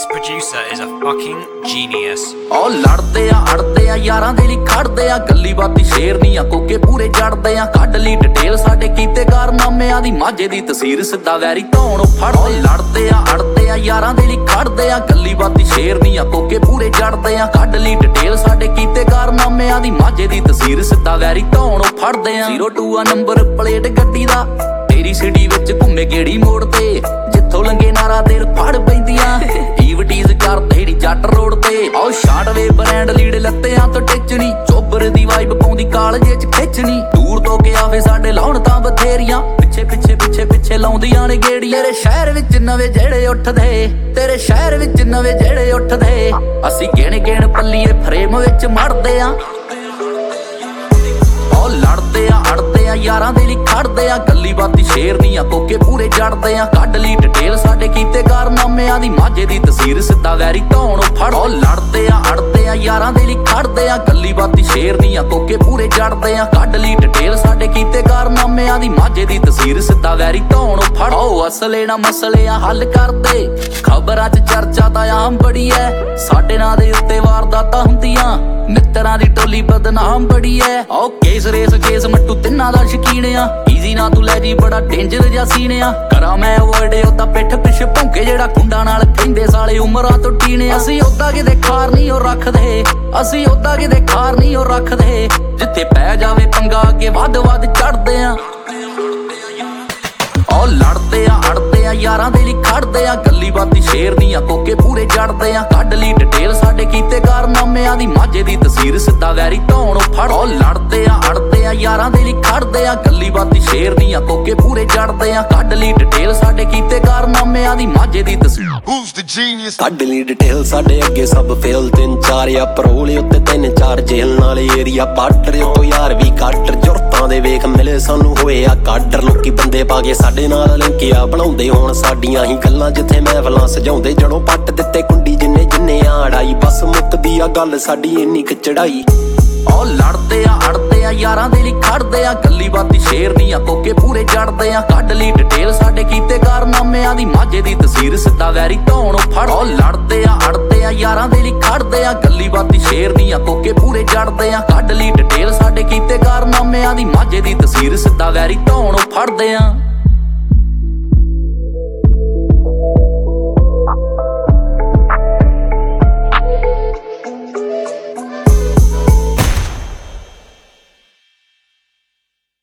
This producer is a fucking genius. ਉਹ ਲੜਦੇ ਆ ਯਾਰਾਂ ਦੇ ਲਈ ਖੜਦੇ ਆ, ਗੱਲੀ ਬਾਤੀ ਸ਼ੇਰਨੀਆਂ ਕੋਕੇ ਪੂਰੇ ਜੜਦੇ ਆ। ਕੱਢ ਲਈ ਡਿਟੇਲ ਸਾਡੇ ਕੀਤੇ ਕਾਰਨਾਮਿਆਂ ਦੀ, ਮਾਝੇ ਦੀ ਤਸਵੀਰ ਸਿੱਧਾ ਵੈਰੀ ਧੌਣ ਫੜਦੇ। ਲੜਦੇ ਆ ਯਾਰਾਂ ਦੇ ਲਈ ਖੜਦੇ ਆ, ਗੱਲੀ ਬਾਤੀ ਸ਼ੇਰਨੀਆਂ ਕੋਕੇ ਪੂਰੇ ਜੜਦੇ ਆ। ਕੱਢ ਲਈ ਡਿਟੇਲ ਸਾਡੇ ਕੀਤੇ ਕਾਰਨਾਮਿਆਂ ਦੀ, ਮਾਝੇ ਦੀ ਤਸਵੀਰ ਸਿੱਧਾ ਵੈਰੀ ਧੌਣ ਫੜਦੇ ਆ। 02 ਆ ਨੰਬਰ ਪਲੇਟ ਗੱਡੀ ਦਾ, ਤੇਰੀ ਸਿਟੀ ਵਿੱਚ ਘੁੰਮੇ ਗੇੜੀ ਮੋੜ ਤੇ, ਜਿੱਥੋਂ ਲੰਗੇ ਨਾਰਾ ਦੇਰ ਫੜ ਪੈਂਦੀਆਂ। ਈਵਟੀਜ਼ ਕਰਦੇ ਢੀ ਜੱਟ ਰੋਡ ਤੇ, ਆਓ ਸ਼ਾਟਵੇ ਬ੍ਰਾਂਡ ਲੀੜ ਲੱਤਿਆਂ ਤੋਂ ਟਿਚਣੀ, ਚੋਬਰ ਦੀ ਵਾਈਬ ਪਾਉਂਦੀ ਕਾਲਜੇ ਚ ਖਿੱਚਣੀ। ਦੂਰ ਤੋਂ ਕੇ ਆਵੇ ਸਾਡੇ ਲਾਉਣ ਤਾਂ ਬਥੇਰੀਆਂ, ਪਿੱਛੇ ਲਾਉਂਦੀਆਂ ਨੇ ਗੇੜੀ। ਤੇਰੇ ਸ਼ਹਿਰ ਵਿੱਚ ਨਵੇਂ ਜਿਹੜੇ ਉੱਠਦੇ, ਤੇਰੇ ਸ਼ਹਿਰ ਵਿੱਚ ਨਵੇਂ ਜਿਹੜੇ ਉੱਠਦੇ, ਅਸੀਂ ਗਿਣ ਪੱਲੀਏ ਫਰੇਮ ਵਿੱਚ ਮੜਦੇ ਆ। ਉਹ ਲੜਦੇ ਆ ਯਾਰਾਂ ਦੇ ਲਈ ਖੜਦੇ ਆ, ਗੱਲੀ ਬਾਤੀ ਸ਼ੇਰਨੀਆਂ ਕੋਕੇ ਪੂਰੇ ਜੜਦੇ ਆ। ਕੱਢ ਲਈ ਡਿਟੇਲ ਸਾਡੇ ਕੀਤੇ ਕਾਰਨਾਮਿਆਂ ਦੀ, ਮਾਝੇ ਦੀ ਤਸਵੀਰ ਸਿੱਧਾ ਵੈਰੀ ਧੌਣ ਫੜ। ਉਹ ਲੜਦੇ ਆ ਯਾਰਾਂ ਦੇ ਲਈ ਖੜਦੇ ਆ, ਗੱਲੀ ਬਾਤੀ ਸ਼ੇਰਨੀਆਂ ਕੋਕੇ ਪੂਰੇ ਜੜਦੇ ਆ। ਕੱਢ ਲਈ ਡਿਟੇਲ ਸਾਡੇ ਕੀਤੇ ਕਾਰਨਾਮਿਆਂ ਦੀ, ਮਾਝੇ ਦੀ ਤਸਵੀਰ ਸਿੱਧਾ ਵੈਰੀ ਧੌਣ ਫੜ। ਉਹ ਅਸਲੇ ਨਾ ਮਸਲੇ ਆ ਹੱਲ ਕਰਦੇ, ਖਬਰਾਂ 'ਚ ਚਰਚਾ ਤਾਂ ਆਮ ਬੜੀ ਐ, ਸਾਡੇ ਨਾਂ ਦੇ ਉੱਤੇ ਵਾਰਦਾਤਾਂ ਹੁੰਦੀਆਂ, ਮਿੱਤਰਾਂ ਦੀ ਟੋਲੀ ਬਦਨਾਮ ਬੜੀ ਐ। ਉਹ ਕੇਸ ਰੇਸ ਕੇਸ ਮੱਟੂ ਤਿੰਨਾਂ ਦਾ ਸ਼ਕੀਨ ਆ, ਈਜ਼ੀ ਨਾ ਤੂੰ ਲੈ ਜੀ ਬੜਾ ਡੇਂਜਰ ਜਿਹਾ ਸੀਨ ਆ। ਕਰਾਂ ਮੈਂ ਅਵੋਇਡ ਉਹਦਾ ਪਿੱਠ ਪਿੱਛੇ ਭੌਂਕੇ, ਜਿਹੜਾ ਕੁੰਡਾਂ ਨਾਲ ਕਹਿੰਦੇ ਸਾਲੇ ਉਮਰਾਂ ਤੋਂ ਟੀਨੇ। ਅਸੀਂ ਉਹਦਾ ਕਿਤੇ ਖਾਰ ਨਹੀਂ ਉਹ ਰੱਖਦੇ, ਅਸੀਂ ਉਹਦਾ ਕਿਤੇ ਖਾਰ ਨਹੀਂ ਉਹ ਰੱਖਦੇ, ਜਿੱਥੇ ਪੈ ਜਾਵੇ ਪੰਗਾ ਅੱਗੇ ਵੱਧ ਚੜਦੇ ਆ। ਉਹ ਲੜਦੇ ਆ ਯਾਰਾਂ ਦੇ ਲਈ ਖੜਦੇ ਆ, ਗੱਲੀ ਬਾਤੀ ਸ਼ੇਰਨੀਆਂ ਕੋਕੇ ਪੂਰੇ ਜੜਦੇ ਆ। ਕੱਢ ਲਈ ਡਿਟੇਲ ਸਾਡੇ ਕੀਤੇ ਕਾਰਨਾਮਿਆਂ ਦੀ, ਮਾਝੇ ਦੀ ਤਸਵੀਰ ਸਿੱਧਾ ਵੈਰੀ ਧੌਣ ਫੜ। ਉਹ ਲੜਦੇ ਆ ਯਾਰਾਂ ਦੇ ਲਈ ਖੜਦੇ ਆ, ਗੱਲੀ ਬਾਤੀ ਸ਼ੇਰਨੀਆਂ ਕੋਕੇ ਪੂਰੇ ਜੜਦੇ ਆ। ਕੱਢ ਲਈ ਡਿਟੇਲ ਸਾਡੇ ਕੀਤੇ ਕਾਰਨਾਮਿਆਂ ਦੀ, ਮਾਝੇ ਦੀ ਤਸਵੀਰ। ਕੱਢ ਲਈ ਡਿਟੇਲ ਸਾਡੇ ਅੱਗੇ ਸਭ ਫੇਲ, 3-4 ਆ ਪਰੋਲੇ ਉੱਤੇ 3-4 ਜੇਲ੍ਹ ਨਾਲੇ ਏਰੀਆ ਬਾਰਡਰ ਤੋਂ ਯਾਰ ਵੀ ਕਾਟਰ। ਜੁਰਤਾਂ ਦੇ ਵੇਖ ਮਿਲੇ ਸਾਨੂੰ ਹੋਏ ਆ ਕਾਡਰ, ਲੋਕੀ ਬੰਦੇ ਪਾ ਕੇ ਸਾਡੇ ਨਾਲ ਲਿੰਕਿਆ ਬਣਾਉਂਦੇ ਹੋਣ ਸਾਡੀਆਂ ਹੀ ਗੱਲਾਂ, ਜਿੱਥੇ ਮਹਿਫਲਾਂ ਸਜਾਉਂਦੇ ਜੜੋਂ ਪੱਟ ਦਿੱਤੇ ਕੁੰਡੀ ਜਿੰਨੇ ਆ ਅੜਾਈ। ਬਸ ਮੁੱਕਦੀ ਆ ਗੱਲ ਸਾਡੀ ਇੰਨੀ ਕੁ ਚੜਾਈ। ਉਹ ਲੜਦੇ ਆ ਯਾਰਾਂ ਦੇ ਲਈ ਖੜਦੇ ਆ, ਗੱਲੀ ਬਾਤੀ ਸ਼ੇਰਨੀਆਂ ਕੋਕੇ ਪੂਰੇ ਜੜਦੇ ਆ। ਕੱਢ ਲਈ ਡਿਟੇਲ ਸਾਡੇ ਕੀਤੇ ਕਾਰਨਾਮਿਆਂ ਦੀ, ਮਾਝੇ ਦੀ ਤਸਵੀਰ ਸਿੱਧਾ ਵੈਰੀ ਧੌਣ ਫੜ। ਉਹ ਲੜਦੇ ਆ ਯਾਰਾਂ ਦੇ ਲਈ ਖੜਦੇ ਆ, ਗੱਲੀ ਬਾਤੀ ਸ਼ੇਰਨੀਆਂ ਕੋਕੇ ਪੂਰੇ ਜੜਦੇ ਆ। ਕੱਢ ਲਈ ਡਿਟੇਲ ਸਾਡੇ ਕੀਤੇ ਕਾਰਨਾਮਿਆਂ ਦੀ, ਮਾਝੇ ਦੀ ਤਸਵੀਰ ਸਿੱਧਾ ਵੈਰੀ ਧੌਣ ਫੜਦੇ ਆ।